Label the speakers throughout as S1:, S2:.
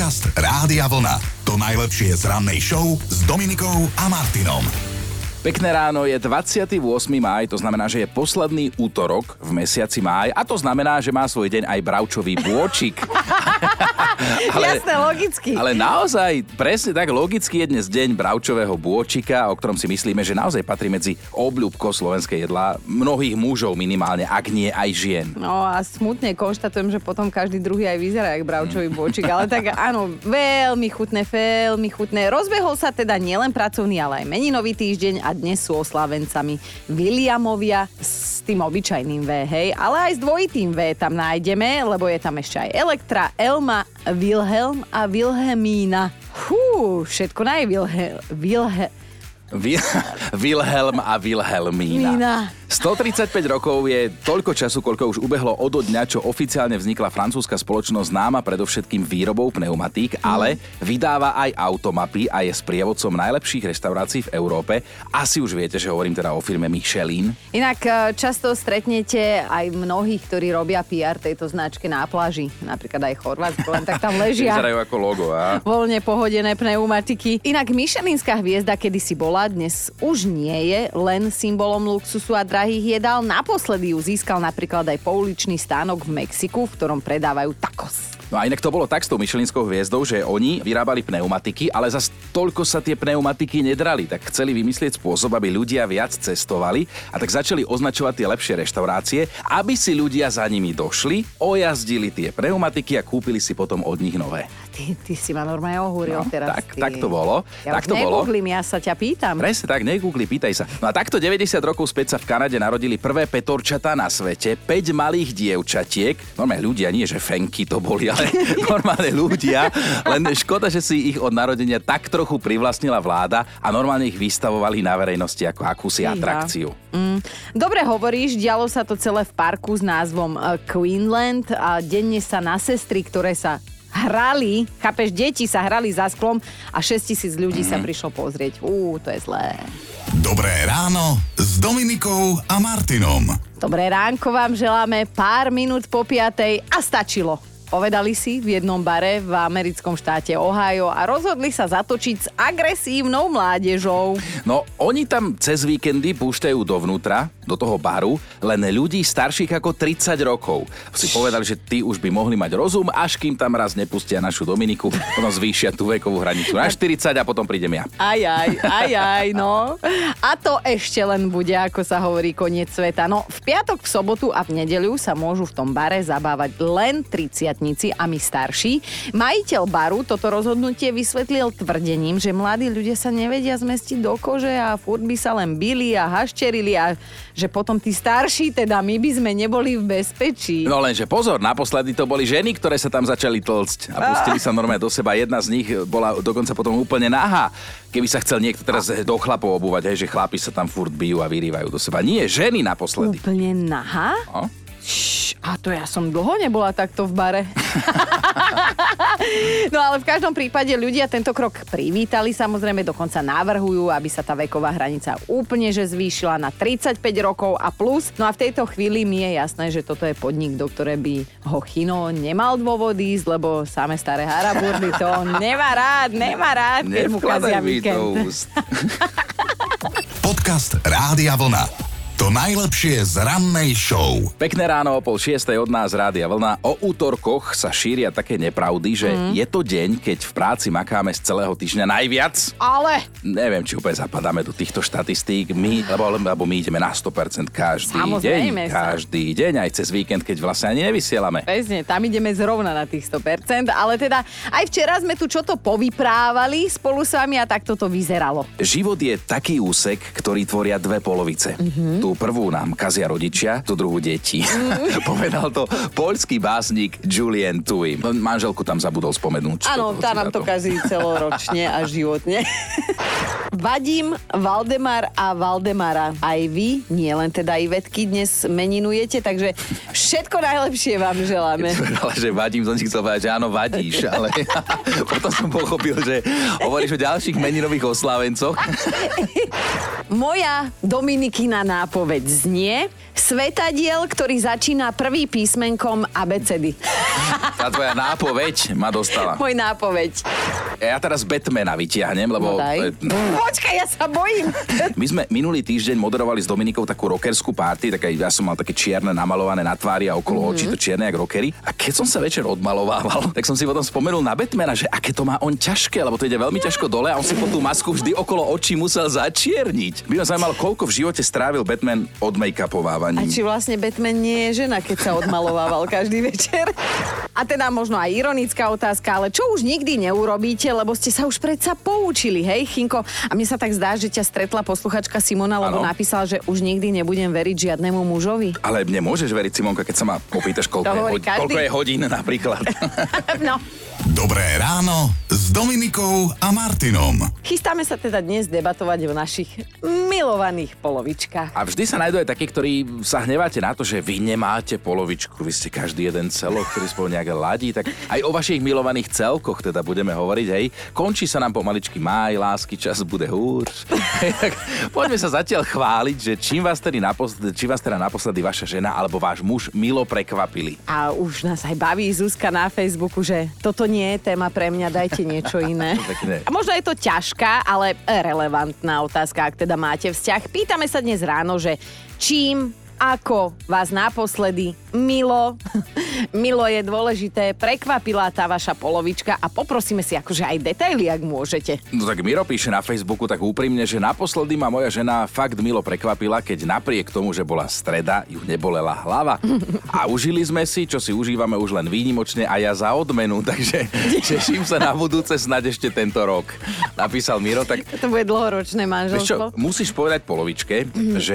S1: Podcast Rádia Vlna. To najlepšie z rannej show s Dominikou a Martinom.
S2: Pekné ráno, je 28. máj, to znamená, že je posledný útorok v mesiaci máj a to znamená, že má svoj deň aj bravčový bôčik.
S3: Jasné, logicky.
S2: Ale naozaj, presne tak, logicky je dnes deň bravčového bôčika, o ktorom si myslíme, že naozaj patrí medzi obľúbko slovenskej jedlá mnohých mužov minimálne, ak nie aj žien.
S3: No a smutne konštatujem, že potom každý druhý aj vyzerá jak bravčový bôčik, ale tak áno, veľmi chutné. Rozbehol sa teda nielen pracovný, ale aj meninový týždeň a dnes sú oslávencami Williamovia s tým obyčajným V, hej, ale aj s dvojitým V tam nájdeme, lebo je tam ešte aj Elektra, Elma, Wilhelm a Wilhelmína. Všetko
S2: Wilhelm a Wilhelmína. 135 rokov je toľko času, koľko už ubehlo od dňa, čo oficiálne vznikla francúzska spoločnosť známa predovšetkým výrobou pneumatík, ale vydáva aj automapy a je sprievodcom najlepších reštaurácií v Európe. Asi už viete, že hovorím teda o firme Michelin.
S3: Inak často stretnete aj mnohých, ktorí robia PR tejto značke na pláži. Napríklad aj Chorvátsko, len tak tam ležia.
S2: Vyzerajú ako logo, a?
S3: Voľne pohodené pneumatiky. Inak Michelinská hviezda kedysi bola, dnes už nie je len symbolom luxusu a drahých jedál. Naposledy ju získal napríklad aj pouličný stánok v Mexiku, v ktorom predávajú tacos.
S2: No a inak to bolo tak s tou Michelinskou hviezdou, že oni vyrábali pneumatiky, ale zas toľko sa tie pneumatiky nedrali, tak chceli vymyslieť spôsob, aby ľudia viac cestovali a tak začali označovať tie lepšie reštaurácie, aby si ľudia za nimi došli, ojazdili tie pneumatiky a kúpili si potom od nich nové.
S3: Ty si ma normálne ohúril teraz.
S2: Tak to bolo.
S3: Ja
S2: tak to
S3: negooglím, ja sa ťa pýtam.
S2: Presne tak, negoogli, pýtaj sa. No a takto 90 rokov späť sa v Kanade narodili prvé petorčatá na svete, 5 malých dievčatiek. Normálne ľudia, nie že fenky to boli, ale normálne ľudia. Len škoda, že si ich od narodenia tak trochu privlastnila vláda a normálne ich vystavovali na verejnosti ako akúsi atrakciu.
S3: Dobre hovoríš, dialo sa to celé v parku s názvom Queenland a denne sa na sestry, ktoré sa hrali, chápeš, deti sa hrali za sklom a 6,000 ľudí sa prišlo pozrieť. To je zlé.
S1: Dobré ráno s Dominikou a Martinom.
S3: Dobré ránko vám želáme, pár minút po 5:00 a stačilo. Povedali si v jednom bare v americkom štáte Ohio a rozhodli sa zatočiť s agresívnou mládežou.
S2: No, oni tam cez víkendy púšťajú dovnútra, do toho baru, len ľudí starších ako 30 rokov. Si povedali, že tí už by mohli mať rozum, až kým tam raz nepustia našu Dominiku, potom zvýšia tú vekovú hranicu na 40 a potom prídem ja.
S3: Aj, no. A to ešte len bude, ako sa hovorí, koniec sveta. No, v piatok, v sobotu a v nedeľu sa môžu v tom bare zabávať len 30-tníci a my starší. Majiteľ baru toto rozhodnutie vysvetlil tvrdením, že mladí ľudia sa nevedia zmestiť do kože a furt by sa len bili a hašterili a že potom tí starší, teda my by sme neboli v bezpečí.
S2: No lenže pozor, naposledy to boli ženy, ktoré sa tam začali tlcť a pustili sa normálne do seba. Jedna z nich bola dokonca potom úplne nahá. Keby sa chcel niekto teraz do chlapov obúvať, hej, že chlapi sa tam furt bijú a vyrývajú do seba. Nie, ženy naposledy.
S3: Úplne nahá?
S2: No?
S3: A to ja som dlho nebola takto v bare. No ale v každom prípade ľudia tento krok privítali, samozrejme dokonca navrhujú, aby sa tá veková hranica úplne že zvýšila na 35 rokov a plus. No a v tejto chvíli mi je jasné, že toto je podnik, do ktoré by ho Chino nemal dôvod ísť, lebo same staré haraburdy to nemá rád, keď mu kazia víkend.
S1: Podcast Rádia Vlna. To najlepšie z rannej show.
S2: Pekné ráno, o 5:30 od nás Rádia Vlna. O útorkoch sa šíria také nepravdy, že je to deň, keď v práci makáme z celého týždňa najviac.
S3: Ale
S2: neviem, či úplne zapadáme do týchto štatistík. Lebo my ideme na 100% každý deň. Každý deň, aj cez víkend, keď vlastne ani nevysielame.
S3: Presne, tam ideme zrovna na tých 100%, ale teda aj včera sme tu čo to povyprávali spolu s vami a takto to vyzeralo.
S2: Život je taký úsek, ktorý tvoria dve polovice. Tú prvú nám kazia rodičia, tú druhú deti. Povedal to poľský básnik Julian Tuim. Manželku tam zabudol spomenúť.
S3: Áno, tá nám to kazí celoročne a životne. Vadim, Valdemar a Valdemara. Aj vy, nie len teda Ivetky, dnes meninujete, takže všetko najlepšie vám želáme.
S2: Ale že Vadim, som si chcel povedať, že áno, vadíš, ale potom som pochopil, že hovoríš o ďalších meninových oslávencoch.
S3: Moja Dominikina nápoveď znie: svetadiel, ktorý začína prvý písmenkom abecedy.
S2: Tá tvoja nápoveď ma dostala.
S3: Môj nápoveď.
S2: Ja teraz Batmana vytiahnem, lebo...
S3: No daj. Počkaj, ja sa bojím.
S2: My sme minulý týždeň moderovali s Dominikou takú rockerskú party, ja som mal také čierne namalované na tvári a okolo očí to čierne jak rockery. A keď som sa večer odmalovával, tak som si potom spomenul na Batmana, že aké to má on ťažké, lebo to ide veľmi ťažko dole a on si po tú masku vždy okolo očí musel začierniť. By ma zaujímalo, koľko v živote strávil Batman od make-upovávaním.
S3: A či vlastne Batman nie je žena, keď sa odmalovával každý večer? A teda možno aj ironická otázka, ale čo už nikdy neurobíte, lebo ste sa už predsa poučili, hej, Chinko? A mne sa tak zdá, že ťa stretla posluchačka Simona, lebo napísala, že už nikdy nebudem veriť žiadnemu mužovi.
S2: Ale mne môžeš veriť, Simonka, keď sa ma opýtaš, koľko je hodín napríklad.
S3: No.
S1: Dobré ráno s Dominikou a Martinom.
S3: Chystáme sa teda dnes debatovať o našich milovaných polovičkách.
S2: A vždy sa nájdú aj takí, ktorí sa hneváte na to, že vy nemáte polovičku, vy ste každý jeden celok, ktorý spolu nejak ladí, tak aj o vašich milovaných celkoch teda budeme hovoriť, hej. Končí sa nám pomaličky máj, lásky, čas bude húr. Tak poďme sa zatiaľ chváliť, že čím vás teda naposledy vaša žena alebo váš muž milo prekvapili.
S3: A už nás aj baví Zuzka na Facebooku, že toto nie je téma pre mňa, dajte niečo iné. A možno je to ťažká, ale relevantná otázka, ak teda máte vzťah. Pýtame sa dnes ráno, že čím, ako vás naposledy milo je dôležité, prekvapila tá vaša polovička a poprosíme si akože aj detaily, ak môžete.
S2: No tak Miro píše na Facebooku tak úprimne, že naposledy ma moja žena fakt milo prekvapila, keď napriek tomu, že bola streda, ju nebolela hlava. A užili sme si, čo si užívame už len výnimočne a ja za odmenu, takže teším sa na budúce snad ešte tento rok. Napísal Miro, tak...
S3: To bude dlhoročné manželstvo.
S2: Čo, musíš povedať polovičke,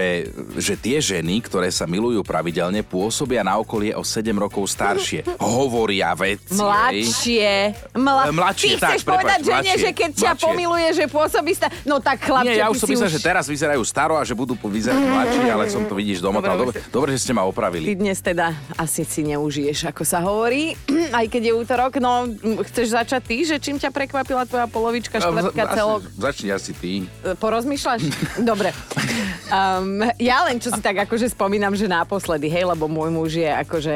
S2: že tie ženy, ktoré sa milujú pravidelne, pôsobia na okolie o 7 rokov staršie. Hovoria veci.
S3: Mladšie. Ty chceš povedať žene, že keď ťa pomiluje, že pôsobí no tak chlapče,
S2: nie, ja už som myslel, že teraz vyzerajú staro a že budú vyzerať mladší, ale som to vidíš doma. Dobre, že ste ma opravili.
S3: Ty dnes teda asi si neužiješ, ako sa hovorí. Aj keď je útorok, no chceš začať ty, že čím ťa prekvapila tvoja polovička, štvrtka, celok?
S2: Začni asi ty.
S3: Porozmýšľaš? Dobre. Ja len čo si tak akože spomínam, že naposledy, hej, lebo môj muž je akože...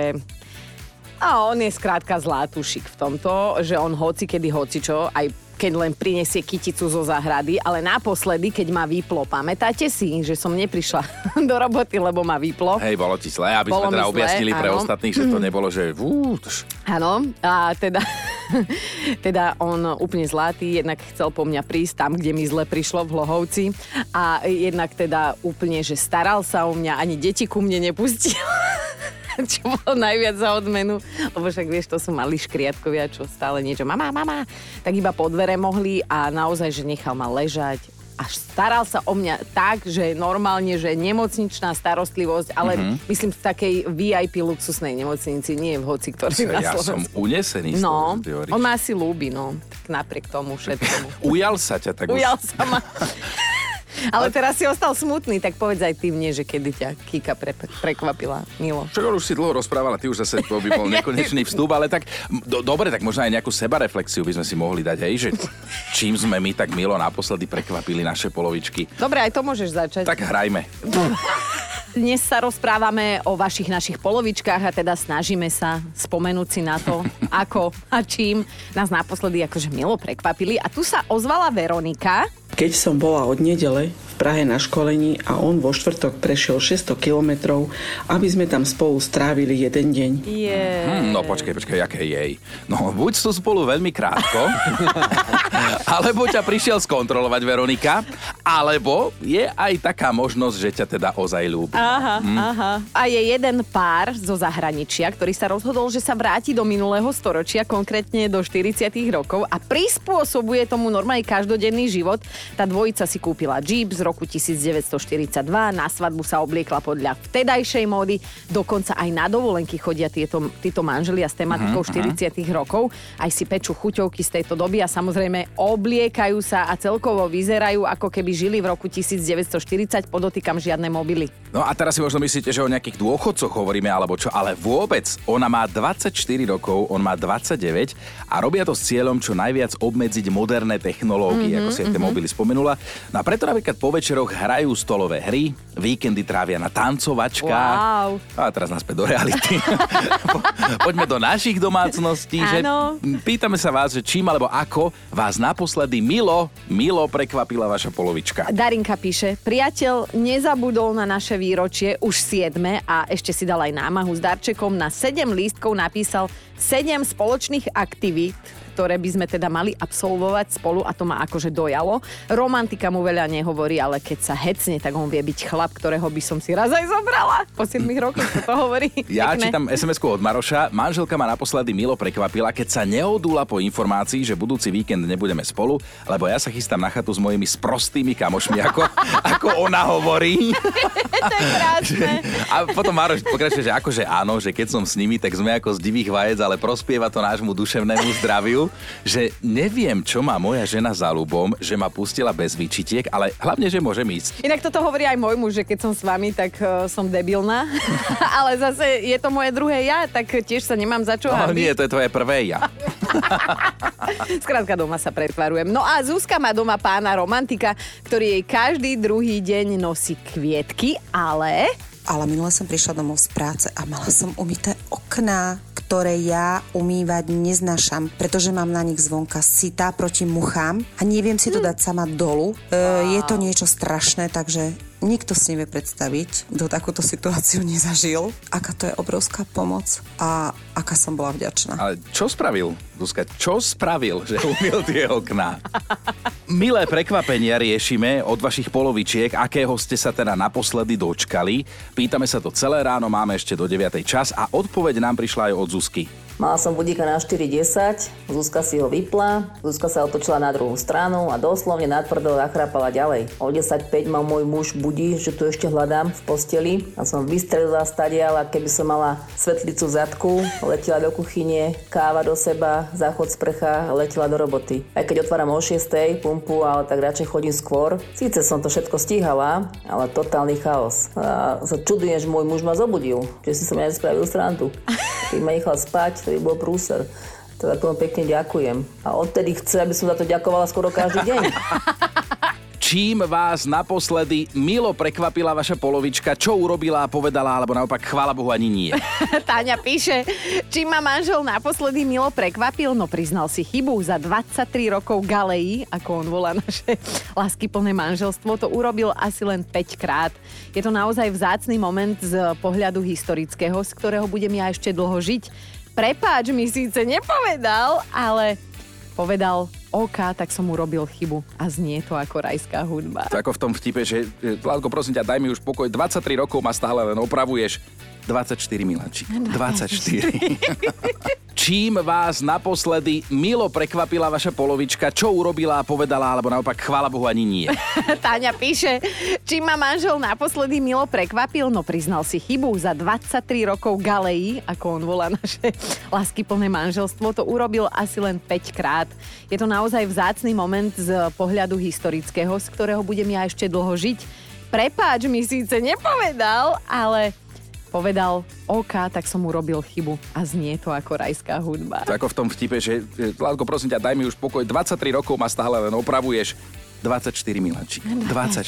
S3: A on je skrátka zlatušik v tomto, že on hoci kedy hocičo, aj keď len prinesie kyticu zo záhrady, ale naposledy, keď ma vyplo, pamätáte si, že som neprišla do roboty, lebo ma vyplo.
S2: Hej, bolo ti zle, aby sme teda objasnili pre ostatných, že to nebolo, že
S3: Áno, a teda on úplne zlatý, jednak chcel po mňa prísť tam, kde mi zle prišlo v Hlohovci a jednak teda úplne, že staral sa o mňa, ani deti ku mne nepustil. Čo bolo najviac za odmenu, lebo však vieš, to sú malí škriatkovia, čo stále niečo mama, tak iba po dvere mohli a naozaj, že nechal ma ležať. Až staral sa o mňa tak, že normálne, že nemocničná starostlivosť, ale myslím v takej VIP luxusnej nemocnici, nie v hoci, ktorý na Slovensku.
S2: Ja som unesený z toho, čo ty hovoríš.
S3: On ma asi ľúbi, no. Tak napriek tomu všetkému.
S2: Ujal sa ťa tak
S3: Ujal sa ma. Ale teraz si ostal smutný, tak povedz aj ty mne, že kedy ťa Kika prekvapila, Milo.
S2: Čo už si dlho rozprávala, ty už zase to by bol nekonečný vstup, ale tak dobre, tak možno aj nejakú sebareflexiu by sme si mohli dať, hej, že čím sme my tak milo naposledy prekvapili naše polovičky.
S3: Dobre, aj to môžeš začať.
S2: Tak hrajme.
S3: Dnes sa rozprávame o vašich našich polovičkách a teda snažíme sa spomenúť si na to, ako a čím nás naposledy akože milo prekvapili. A tu sa ozvala Veronika.
S4: Keď som bola od nedele v Prahe na školení a on vo štvrtok prešiel 600 kilometrov, aby sme tam spolu strávili jeden deň.
S2: No počkaj, aké jej. No buď sú spolu veľmi krátko, alebo ťa prišiel skontrolovať Veronika, alebo je aj taká možnosť, že ťa teda ozaj ľúbi.
S3: Aha. A je jeden pár zo zahraničia, ktorý sa rozhodol, že sa vráti do minulého storočia, konkrétne do 40 rokov a prispôsobuje tomu normálne každodenný život. Tá dvojica si kúpila Jeep z roku 1942, na svadbu sa obliekla podľa vtedajšej módy, dokonca aj na dovolenky chodia títo manželia s tematikou 40 rokov, aj si pečú chuťovky z tejto doby a samozrejme obliekajú sa a celkovo vyzerajú, ako keby, žili v roku 1940, podotýkam žiadne mobily.
S2: No a teraz si možno myslíte, že o nejakých dôchodcoch hovoríme, alebo čo, ale vôbec. Ona má 24 rokov, on má 29 a robia to s cieľom čo najviac obmedziť moderné technológie, ako si aj tie mobily spomenula. No a preto napríklad po večeroch hrajú stolové hry, víkendy trávia na tancovačkách.
S3: Wow.
S2: A teraz naspäť do reality. Poďme do našich domácností. Že pýtame sa vás, že čím alebo ako vás naposledy milo prekvapila vaša polovička.
S3: Darinka píše, priateľ nezabudol na naše výročie, už 7. a ešte si dal aj námahu s darčekom, na 7 lístkov napísal 7 spoločných aktivít, ktoré by sme teda mali absolvovať spolu a to ma akože dojalo. Romantika mu veľa nehovorí, ale keď sa hecne, tak on vie byť chlap, ktorého by som si raz aj zobrala. Po 7 rokoch to hovorí.
S2: Ja
S3: Pekné.
S2: čítam SMS-ku od Maroša. Manželka ma naposledy milo prekvapila, keď sa neodúla po informácii, že budúci víkend nebudeme spolu, lebo ja sa chystám na chatu s mojimi sprostými kamošmi, ako ona hovorí.
S3: To je krásne.
S2: A potom Maroš pokračuje, že akože áno, že keď som s nimi, tak sme ako z divých vajec, ale prospieva to nášmu duševnému zdraviu, že neviem, čo má moja žena za ľubom, že ma pustila bez výčitiek, ale hlavne, že môžem ísť.
S3: Inak toto hovorí aj môj muž, že keď som s vami, tak som debilná. Ale zase je to moje druhé ja, tak tiež sa nemám za čo
S2: No
S3: hanbiť.
S2: nie, to je tvoje prvé ja.
S3: Skrátka doma sa pretvarujem. No a Zuzka má doma pána romantika, ktorý jej každý druhý deň nosí kvietky, ale
S5: minule som prišla domov z práce a mala som umyté okná, ktoré ja umývať neznášam, pretože mám na nich zvonka sitá proti muchám a neviem si to dať sama dolu. Je to niečo strašné, takže nikto si nevie predstaviť, kto takúto situáciu nezažil. Aká to je obrovská pomoc a aká som bola vďačná.
S2: Ale čo spravil, Zuzka? Čo spravil, že umyl tie okná? Milé prekvapenia riešime od vašich polovičiek, akého ste sa teda naposledy dočkali. Pýtame sa to celé ráno, máme ešte do 9. čas a odpoveď nám prišla aj od Zuzky.
S6: Mala som budíka na 4:10, Zuzka si ho vypla, Zuzka sa otočila na druhú stranu a doslovne natvrdo zachrápala ďalej. O 10:05 ma môj muž budí, že tu ešte hľadám v posteli a som vystrelila stadiaľ a keby som mala svetlicu v zadku, letela do kuchyne, káva do seba, záchod sprcha, letela do roboty. Aj keď otváram o 6:00 pumpu, ale tak radšej chodím skôr. Síce som to všetko stíhala, ale totálny chaos. A sa čudujem, že môj muž ma zobudil, že si som ja nespravil srandu. Keď ma nechal spať, to by bol prúser. Teda tomu pekne ďakujem. A odtedy chce, aby som za to ďakovala skoro každý deň.
S2: Čím vás naposledy milo prekvapila vaša polovička? Čo urobila a povedala, alebo naopak chvála Bohu ani nie?
S3: Táňa píše, čím ma manžel naposledy milo prekvapil, no priznal si chybu. Za 23 rokov galejí, ako on volá naše láskyplné manželstvo, to urobil asi len 5 krát. Je to naozaj vzácny moment z pohľadu historického, z ktorého budem ja ešte dlho žiť. Prepáč, mi síce nepovedal, ale povedal OK, tak som urobil chybu. A znie to ako rajská hudba.
S2: To ako v tom vtipe, že Vládko, prosím ťa, daj mi už pokoj, 23 rokov ma stále len opravuješ. 24, Milančík. 24. Čím vás naposledy milo prekvapila vaša polovička? Čo urobila a povedala, alebo naopak chvála Bohu ani nie?
S3: Táňa píše, čím ma manžel naposledy milo prekvapil, no priznal si chybu. Za 23 rokov galejí, ako on volá naše láskyplné manželstvo, to urobil asi len 5 krát. Je to naozaj vzácny moment z pohľadu historického, z ktorého budem ja ešte dlho žiť. Prepáč, mi síce nepovedal, ale povedal OK, tak som urobil chybu. A znie to ako rajská hudba.
S2: To ako v tom vtipe, že Vládko, prosím ťa, daj mi už pokoj, 23 rokov ma stále len opravuješ. 24, Milančík. 24.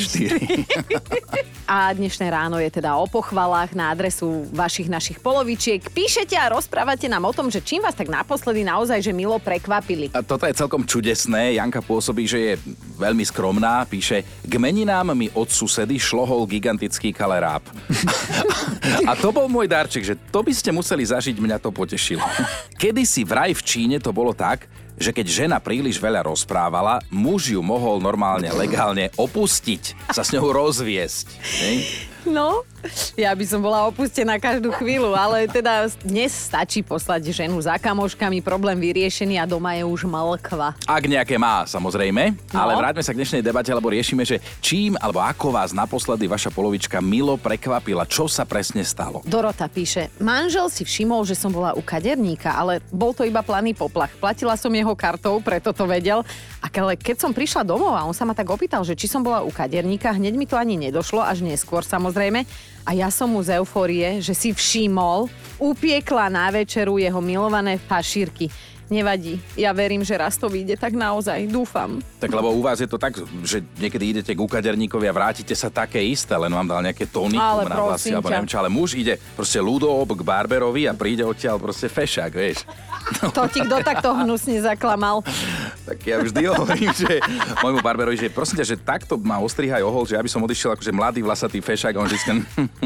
S3: A dnešné ráno je teda o pochvalách na adresu našich polovičiek. Píšete a rozprávate nám o tom, že čím vás tak naposledy naozaj že milo prekvapili.
S2: A toto je celkom čudesné. Janka pôsobí, že je veľmi skromná. Píše, k meninám mi od susedy šlohol gigantický kaleráb. A to bol môj darček, že to by ste museli zažiť, mňa to potešilo. Kedysi vraj v Číne to bolo tak, že keď žena príliš veľa rozprávala, muž ju mohol normálne, legálne opustiť, sa s ňou rozviesť. Ne?
S3: No, Ja by som bola opustená každú chvíľu, ale teda dnes stačí poslať ženu za kamoškami, problém vyriešený a doma je už mlkva.
S2: Ak nejaké má, samozrejme. No. Ale vráťme sa k dnešnej debate, lebo riešime, že čím alebo ako vás naposledy vaša polovička milo prekvapila. Čo sa presne stalo?
S3: Dorota píše, manžel si všimol, že som bola u kaderníka, ale bol to iba planý poplach. Platila som jeho kartou, preto to vedel. Ale keď som prišla domov a on sa ma tak opýtal, že či som bola u kaderníka, hneď mi to ani nedošlo, až neskôr samozrejme. A ja som mu z eufórie, že si všimol, upiekla na večeru jeho milované fašírky. Nevadí, ja verím, že raz to vyjde, tak naozaj, dúfam.
S2: Tak lebo u vás je to tak, že niekedy idete k kaderníkovi a vrátite sa také isté, len vám dal nejaké tonikum na vlasy, alebo neviem čo, ale muž ide proste ľudob k barberovi a príde odtiaľ proste fešák, vieš.
S3: No. To ti kto takto hnusne zaklamal?
S2: Tak ja vždy hovorím, že môjmu barberovi, že prosím ťa, že takto ma ostrihaj ohol, že ja by som odišiel akože mladý vlasatý fešák a on vždy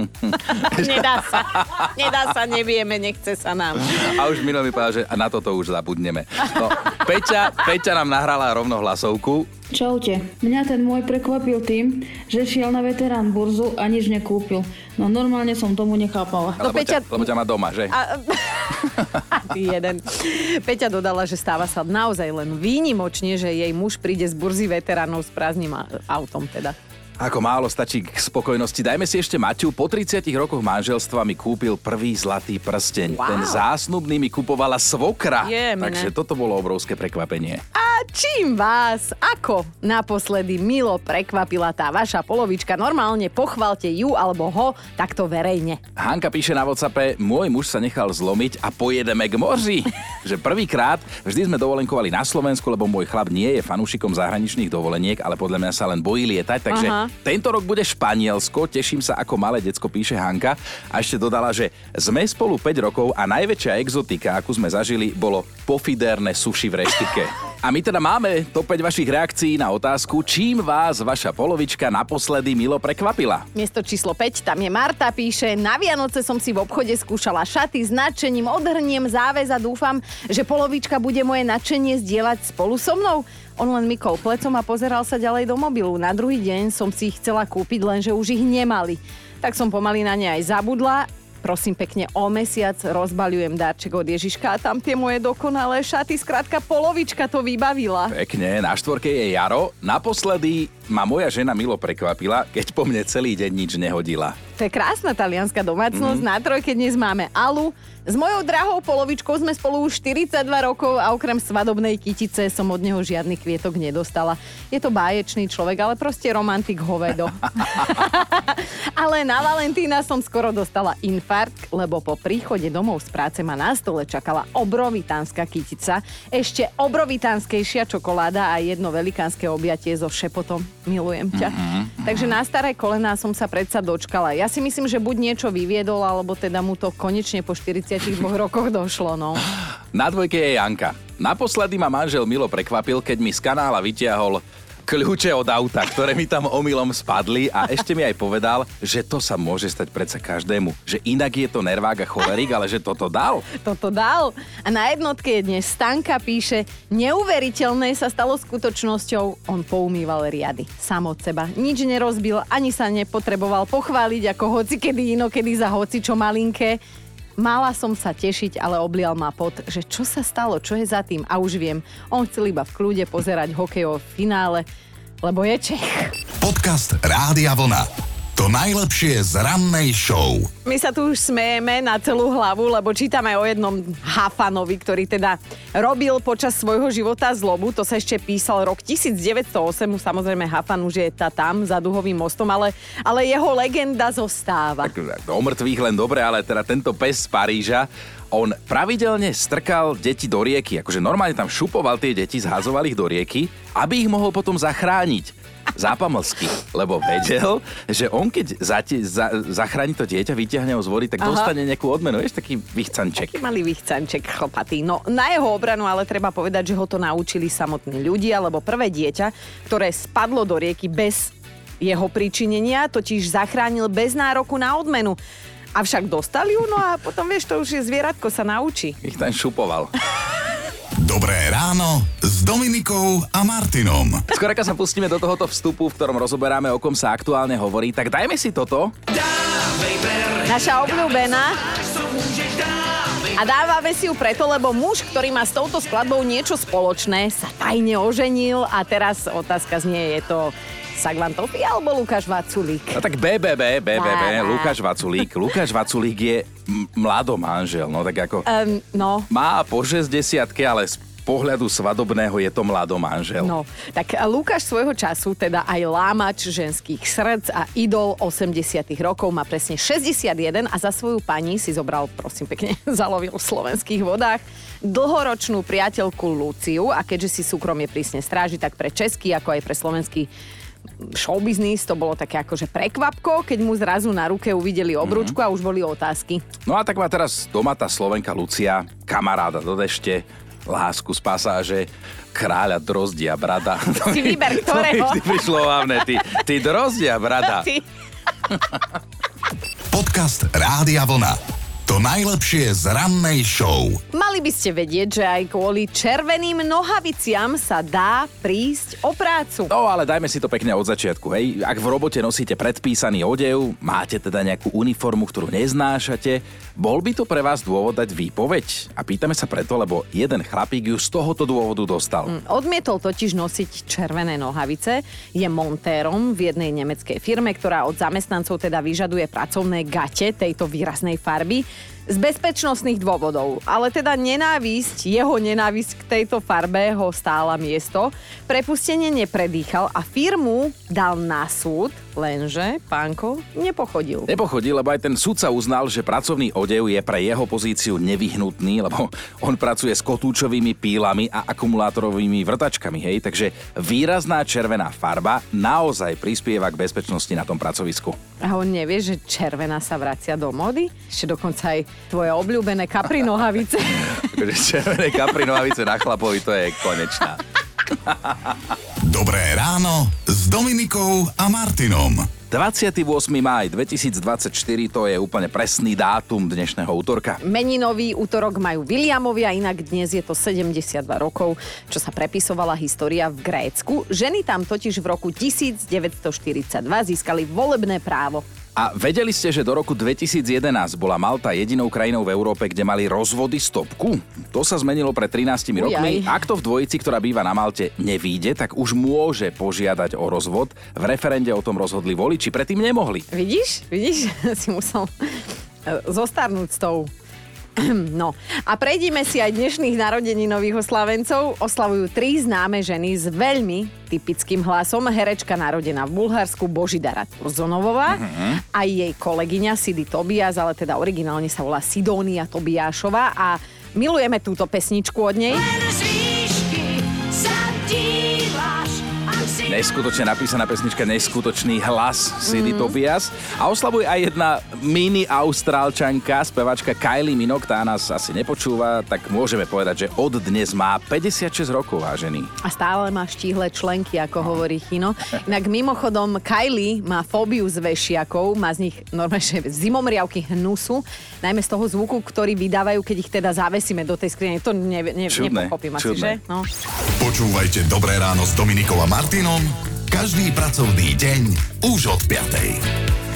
S3: Nedá sa, nevieme, nechce sa nám.
S2: A už minulý mi povedal, že na toto už zabudneme. No, Peťa nám nahrala rovno hlasovku.
S7: Čaute. Mňa ten môj prekvapil tým, že šiel na veterán burzu a nič nekúpil. No normálne som tomu nechápala.
S2: No, lebo ťa má doma, že?
S3: Ty jeden. Peťa dodala, že stáva sa naozaj len výnimočne, že jej muž príde z burzy veteránov s prázdnym autom teda.
S2: Ako málo stačí k spokojnosti. Dajme si ešte Maťu. Po 30 rokoch manželstva mi kúpil prvý zlatý prsteň. Wow. Ten zásnubný mi kupovala svokra. Takže toto bolo obrovské prekvapenie.
S3: A čím vás, ako naposledy milo prekvapila tá vaša polovička? Normálne pochvalte ju alebo ho takto verejne.
S2: Hanka píše na WhatsAppe, môj muž sa nechal zlomiť a pojedeme k moři. Že prvýkrát vždy sme dovolenkovali na Slovensku, lebo môj chlap nie je fanúšikom zahraničných dovoleniek, ale podľa mňa sa len bojí lietať, takže tento rok bude Španielsko, teším sa ako malé decko, píše Hanka. A ešte dodala, že sme spolu 5 rokov a najväčšia exotika, akú sme zažili, bolo pofidérne sushi v reštike. A my teda máme top 5 vašich reakcií na otázku, čím vás vaša polovička naposledy milo prekvapila.
S3: Miesto číslo 5, tam je Marta, píše, na Vianoce som si v obchode skúšala šaty s nadšením, odhrniem záväz a dúfam, že polovička bude moje nadšenie zdieľať spolu so mnou. On len mykol plecom a pozeral sa ďalej do mobilu. Na druhý deň som si ich chcela kúpiť, lenže už ich nemali. Tak som pomaly na ne aj zabudla. Prosím pekne, o mesiac rozbaľujem darček od Ježiška a tam tie moje dokonalé šaty, skrátka polovička to vybavila.
S2: Pekne, na 4 je Jaro. Naposledy ma moja žena milo prekvapila, keď po mne celý deň nič nehodila.
S3: To je krásna talianska domácnosť. Na 3 dnes máme Alu. S mojou drahou polovičkou sme spolu už 42 rokov a okrem svadobnej kytice som od neho žiadny kvietok nedostala. Je to báječný človek, ale proste romantik hovedo. Ale na Valentína som skoro dostala infarkt, lebo po príchode domov z práce ma na stole čakala obrovitánska kytica, ešte obrovitánskejšia čokoláda a jedno velikánske objatie so šepotom. Milujem ťa. Takže na staré kolená som sa predsa dočkala. Ja si myslím, že buď niečo vyviedol, alebo teda mu to konečne po 42 rokoch došlo, no.
S2: Na 2 je Janka. Naposledy ma manžel milo prekvapil, keď mi z kanála vytiahol kľúče od auta, ktoré mi tam omylom spadli a ešte mi aj povedal, že to sa môže stať predsa každému. Že inak je to nervák a cholerik, ale že toto dal.
S3: Toto dal. A na jednotke je dnes Stanka, píše, neuveriteľné sa stalo skutočnosťou, on poumýval riady. Sám od seba. Nič nerozbil, ani sa nepotreboval pochváliť ako hocikedy inokedy za hocičo malinké. Mala som sa tešiť, ale oblial ma pot, že čo sa stalo, čo je za tým. A už viem, on chcel iba v kľude pozerať hokejové finále, lebo je Čech.
S1: Podcast Rádia Vlna. To najlepšie z rannej show.
S3: My sa tu už smejeme na celú hlavu, lebo čítame o jednom Hafanovi, ktorý teda robil počas svojho života zlobu. To sa ešte písal rok 1908. Samozrejme Hafan už je tam za Duhovým mostom, ale jeho legenda zostáva.
S2: Tak o mŕtvych len dobre, ale teda tento pes z Paríža, on pravidelne strkal deti do rieky. Akože normálne tam šupoval tie deti, zhazoval ich do rieky, aby ich mohol potom zachrániť. Zápamlsky, lebo vedel, že on keď zachráni to dieťa, vyťahne ho z vody, tak dostane nejakú odmenu. Vieš, taký vychcanček.
S3: Taký malý vychcanček chlpatý. No na jeho obranu ale treba povedať, že ho to naučili samotní ľudia, lebo prvé dieťa, ktoré spadlo do rieky bez jeho príčinenia, totiž zachránil bez nároku na odmenu. Avšak dostali ju, no a potom vieš, to už je zvieratko, sa naučí.
S2: Ich tam šupoval.
S1: Dobré ráno s Dominikou a Martinom.
S2: Skôr ako sa pustíme do tohto vstupu, v ktorom rozoberáme, o kom sa aktuálne hovorí, tak dajme si toto.
S3: Naša obľúbená. A dávame si ju preto, lebo muž, ktorý má s touto skladbou niečo spoločné, sa tajne oženil a teraz otázka znie, je to Sagvan Tofi alebo Lukáš Vaculík?
S2: No tak BBB, Lukáš Vaculík. Lukáš Vaculík je mladomanžel, no tak ako...
S3: No.
S2: Má po 60-ke, ale z pohľadu svadobného je to mladomanžel.
S3: No, tak Lukáš svojho času, teda aj lámač ženských srdc a idol 80 rokov, má presne 61 a za svoju pani si zobral, prosím pekne, zalovil v slovenských vodách dlhoročnú priateľku Luciu a keďže si súkromie prísne stráži, tak pre český, ako aj pre slovenský showbiznis to bolo také akože prekvapko, keď mu zrazu na ruke uvideli obrúčku a už boli otázky.
S2: No a tak má teraz doma tá Slovenka Lucia, kamaráda do dešte, lásku z pasáže, kráľa drozdia brada.
S3: Si vyber ktorého.
S2: Ty prišlo hlavne, ty drozdia brada.
S1: Podcast Rádia Vlna. To najlepšie z rannej show.
S3: Mali by ste vedieť, že aj kvôli červeným nohaviciam sa dá prísť o prácu.
S2: No ale dajme si to pekne od začiatku, hej. Ak v robote nosíte predpísaný odev, máte teda nejakú uniformu, ktorú neznášate, bol by to pre vás dôvod dať výpoveď? A pýtame sa preto, lebo jeden chlapík ju z tohoto dôvodu dostal.
S3: Odmietol totiž nosiť červené nohavice, je montérom v jednej nemeckej firme, ktorá od zamestnancov teda vyžaduje pracovné gate tejto výraznej farby. Z bezpečnostných dôvodov, ale teda jeho nenávisť k tejto farbe ho stála miesto. Prepustenie nepredýchal a firmu dal na súd, lenže pánko nepochodil.
S2: Nepochodil, lebo aj ten sudca uznal, že pracovný odev je pre jeho pozíciu nevyhnutný, lebo on pracuje s kotúčovými pílami a akumulátorovými vrtačkami, hej, takže výrazná červená farba naozaj prispieva k bezpečnosti na tom pracovisku.
S3: A on nevie, že červená sa vracia do módy? Ešte dokonca aj tvoje obľúbené Capri nohavice.
S2: Červené Capri nohavice na chlapovi, to je konečná.
S1: Dobré ráno s Dominikou a Martinom.
S2: 28. máj 2024, to je úplne presný dátum dnešného útorka.
S3: Meninový útorok majú Williamovia, inak dnes je to 72 rokov, čo sa prepisovala história v Grécku. Ženy tam totiž v roku 1942 získali volebné právo.
S2: A vedeli ste, že do roku 2011 bola Malta jedinou krajinou v Európe, kde mali rozvody stopku? To sa zmenilo pred 13 rokmi. Ak to v dvojici, ktorá býva na Malte, nevíde, tak už môže požiadať o rozvod. V referende o tom rozhodli voliči, predtým nemohli.
S3: Vidíš? Si musel zostarnúť s tou. No, a prejdime si aj dnešných narodeninových oslavencov. Oslavujú 3 známe ženy s veľmi typickým hlasom. Herečka narodená v Bulharsku Božidara Turzonovová a jej kolegyňa Sidy Tobias, ale teda originálne sa volá Sidónia Tobiášová a milujeme túto pesničku od nej.
S2: Neskutočne napísaná pesnička, neskutočný hlas Sidy Tobias. A oslavuje aj jedna mini Austrálčanka, spevačka Kylie Minogue, tá nás asi nepočúva, tak môžeme povedať, že od dnes má 56 rokov, vážený.
S3: A stále má štíhle členky, ako hovorí Chino. Inak mimochodom Kylie má fóbiu z vešiakov, má z nich normálne zimomriavky hnusu, najmä z toho zvuku, ktorý vydávajú, keď ich teda zavesíme do tej skrine. To nepochopím asi, že? No.
S1: Počúvajte Dobré ráno s Dominikou a Martinom každý pracovný deň už od 5.